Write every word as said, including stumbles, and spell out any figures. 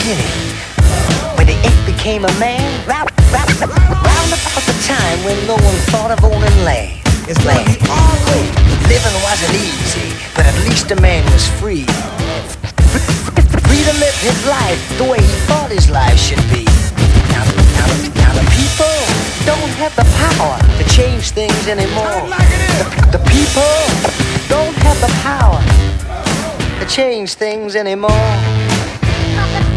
beginning, when the ape became a man, round, round, round about the time when no one thought of owning land. It's land. Living wasn't easy, but at least a man was free. Free to live his life the way he thought his life should be. Now, now, now the people don't have the power to change things anymore. The, the people don't have the power to change things anymore.